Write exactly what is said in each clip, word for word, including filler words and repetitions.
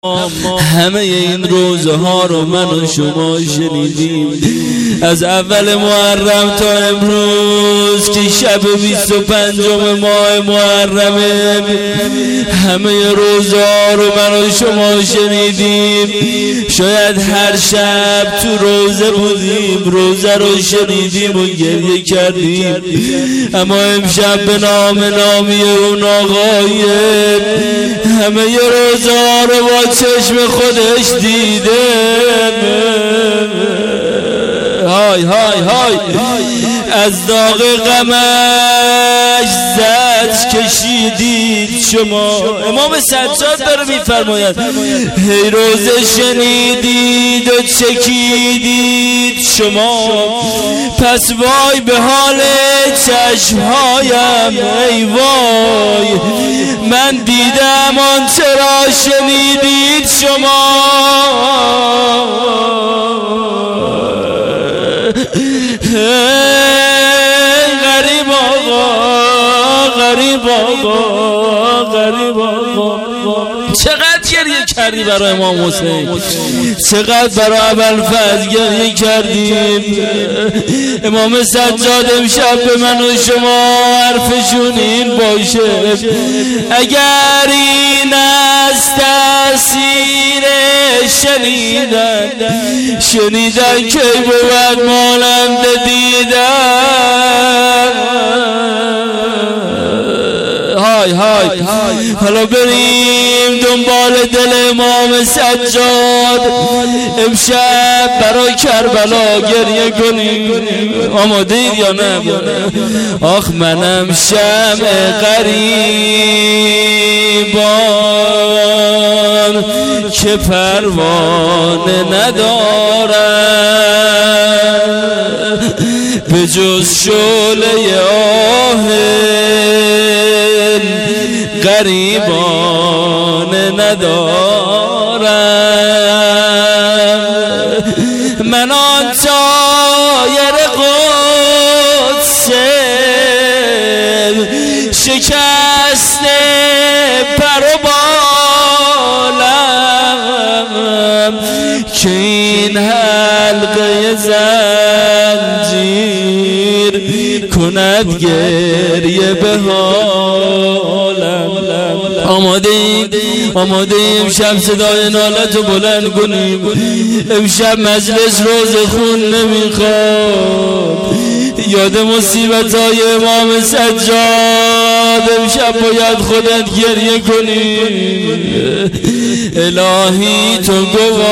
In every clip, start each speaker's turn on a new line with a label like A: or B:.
A: همه این روزها رو من و شما شنیدیم، از اول محرم تا امروز که شب بیست و پنجم ماه محرمه. همه روزها رو من و شما شنیدیم، شاید هر شب تو روزه بودیم، روزه رو شنیدیم و گریه کردیم، اما امشب به نام نامی اون آقای همه روزها رو با چشم خودش دیده. های های های از داغ غمش زد کشیدید شما. امام سجاد داره میفرماید هی روزه شنیدید و چکیدید شما، پس وای به حال چشمهایم، ای وای من دیدم آنچه را شنیدید شما. غریب آقا، غریب آقا، غریب آقا، چقدر گریه کردی برای امام حسین، چقدر برای ابوالفضل گریه کردیم. امام سجاد امشب به من و شما حرفشون این باشه، اگر این از تأثیر شنیدن شنیدن که بود مانند دیدن. های های حالا بریم دنبال دل امام سجاد، امشب برای کربلا گریه کنیم. آماده اید یا نه؟ آخ منم شمع غریبان که پروانه ندارم، به جز شعله آه غریبانه ندارم. من آن طایر قدسه شکسته پر و بالم که این حلقه زنجیر کند گریه به حالم. آماده ایم آماده ایم امشب صدای نالتو بلند کنیم. امشب مجلس روز خون نمیخواد، یاد مصیبت های امام سجاد امشب باید خودت گریه کنی. الهی تو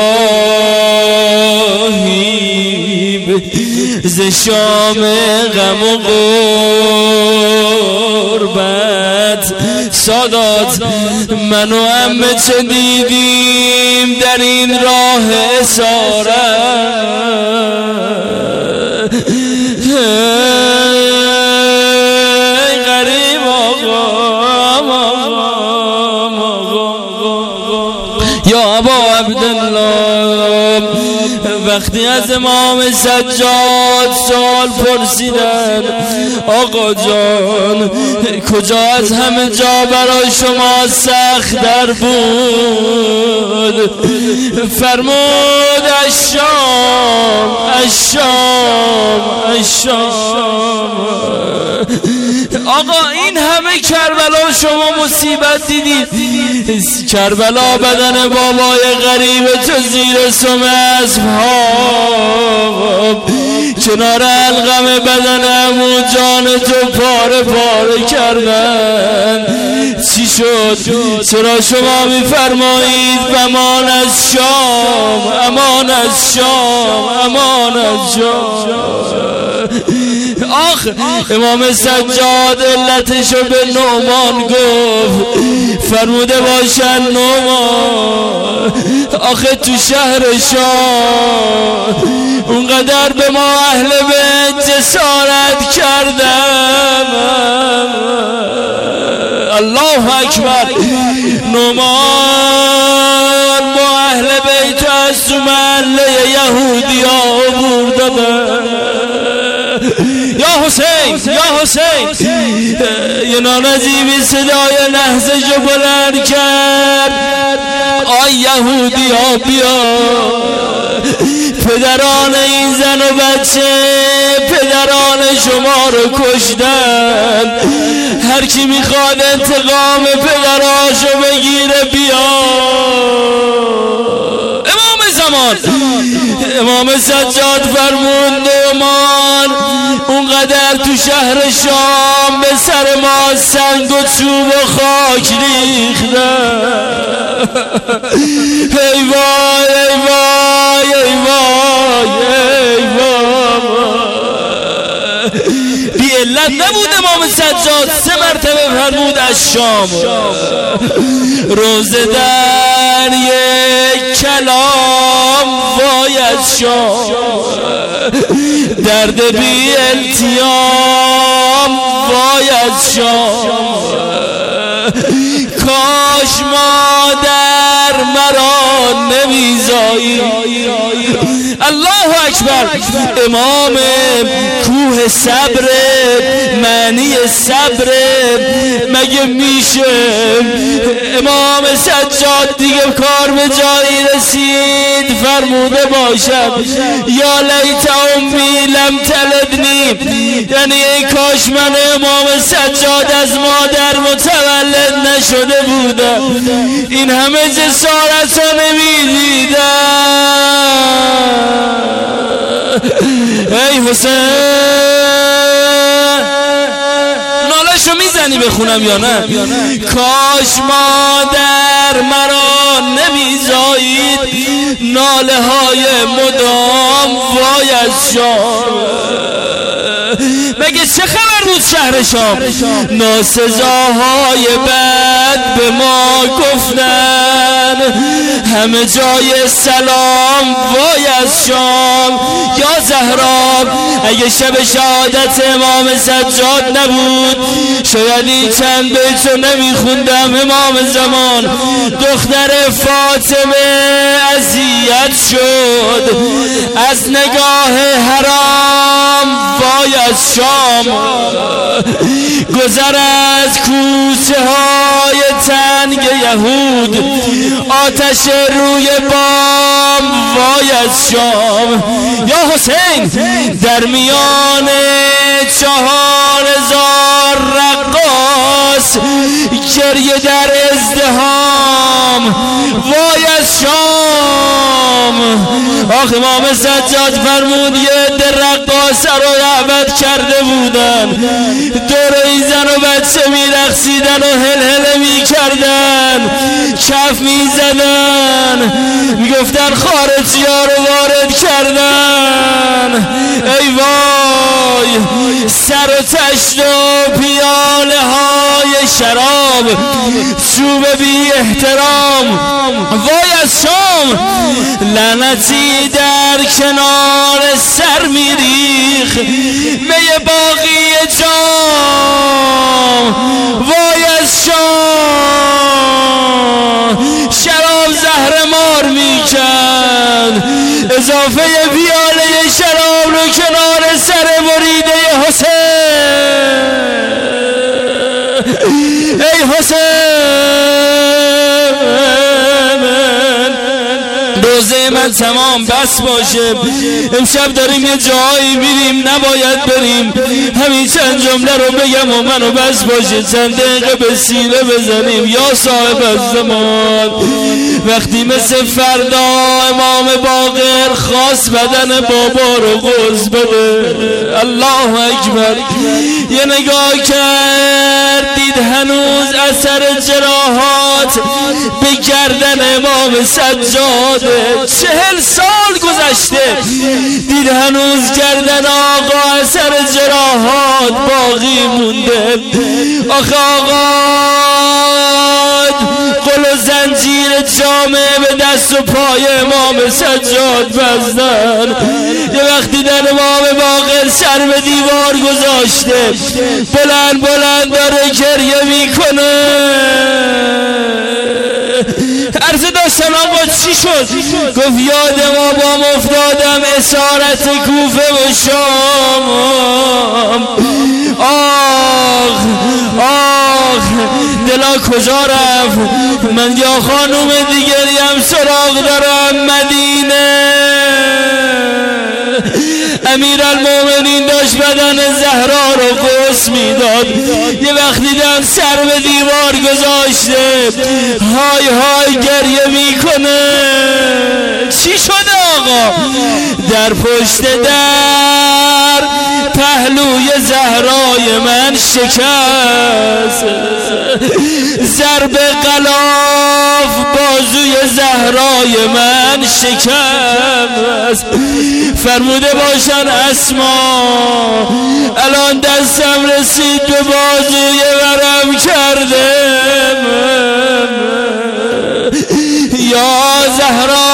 A: گواهی ز شام غم و غربت، سادات من و عمه چه دیدیم در این راه اسارت. غریب آقا یا ابا عبدالله، وقتی از امام سجاد سوال پرسیدن آقا جان کجا از همه جا برای شما سخت در بود، فرمود الشام الشام الشام. آقا این همه کربلا شما مصیبت دیدید، کربلا بدن بابای غریب تو زیر سم اسباب، کنار القم بدن عمو جان تو پاره پاره کردن. چی شد؟ چرا شما میفرمایید امان از شام، امان از شام، امان از شام؟ آخ امام سجاد علتشو به نعمان گفت، فرموده باشن نعمان آخه تو شهر شام اونقدر به ما اهل بیت جسارت کردم. الله اکبر. نعمان با اهل بیت از تو محله یهودی ها عبور دادن. یا حسین یا حسین. یه نانزیبی صدای لحظه جو بلند کرد، آی یهودی ها بیا. پدران این زن و بچه پدران شما رو کشتن، هر کی میخواد انتقام پدراشو بگیره بیا. امام زمان امام سجاد فرمود نعمان اونقدر تو شهر شام به سر ما سنگ و چوب و خاک ریختن. ای وای ای وای ای وای ای وای. بی علت نبود امام سجاد سه مرتبه فرمود از شام روزه در یک کلام وای از شام، درد بی التیام وای از شام. کاش مادر مرا نمیزایی. الله اکبر. امام کوه صبر، معنی صبر مگه میشه؟ امام سجاد دیگه کار به جایی رسید فرموده باشد یا لیت امی لم تلدنی، یعنی ای کاش من امام سجاد از مادر متولد نشده بودم، این همه جسارت رو نمیدیدم. ای حسین نالشو میزنی بخونم یا نه؟ کاش مادر مرا نمیزایید، ناله های مدام وای از شام. مگه چه خبر بود شهر شام؟ ناسزاهای بد به ما گفتن، همه جای سلام وای از شام. یا زهرا اگه شب شهادت امام سجاد نبود شاید این چند بیتو نمیخوندم. امام زمان دختر فاطمه اذیت شد از نگاه حرام وای از شام. گذر از کوچه های تنگ یهود، آتش روی بام وای از شام. یا حسین در میان چهار هزار رقاص گریه در ازدهام وای از شام. آخ امام سجاد فرمود یه عده رقاص رو دعوت کرده بودن، دور این زن و بچه میرقصیدن و هلهله میکردن، کف میزدن، میگفتن خارجی ها رو وارد کردن. ای وای سر و تشت و پیاله های شراب، چوب بی احترام وای از شام. لعنتی در کنار سر میریخ می باقی جام وای از شام. شراب زهر مار میکرد، اضافه پیاله شراب رو کنار سر مریده حسین. ای حسین روزه من تمام بس باشه، امشب داریم یه جایی میریم نباید بریم، همین چند جمله رو بگم و منو بس باشه، چند دقیقه به سینه بزنیم. یا صاحب الزمان وقتی مثل فردا امام باقر خواست بدن بابا رو غسل بده، الله اکبر، یه نگاه کرد دید هنوز اثر جراحات به گردن امام سجاده، چهل سال گذشته، دید هنوز گردن آقا اثر جراحات باقی مونده. آخه آقا قل و زنجیر جامعه به دست و پای امام سجاد بستن. یه وقتی در امام باقر سر به دیوار گذاشته، بلند بلند داره گریه میکنه. عرض داشتم آقا چی شد؟ گفت یاد ما بام افتادم اسارت کوفه و شام. آخ آخ دلا کجا رفت؟ من یا خانوم دیگریم سراغ دارم مدینه. امیر المومنین داشت بدن زهرا رو قرص میداد. یه وقت دیدم سر به دیوار گذاشته های های گریه میکنه. چی شده آقا؟ در پشت در پهلوی زهرای من شکست، ضرب غلاف بازوی زهرای من شکست. فرموده باشن اسما الان دستم رسید به بازوی ورم کرده. یا زهرا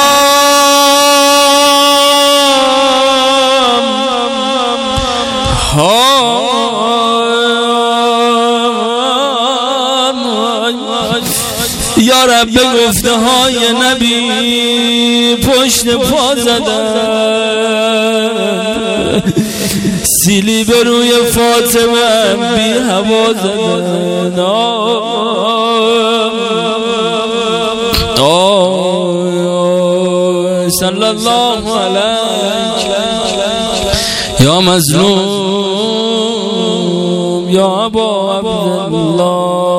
A: یا رب به گفته های نبی پشت پا زدن، سیلی به روی فاطمه بی هوا زدن. صلی الله علیک یا مظلوم یا ابا عبدالله.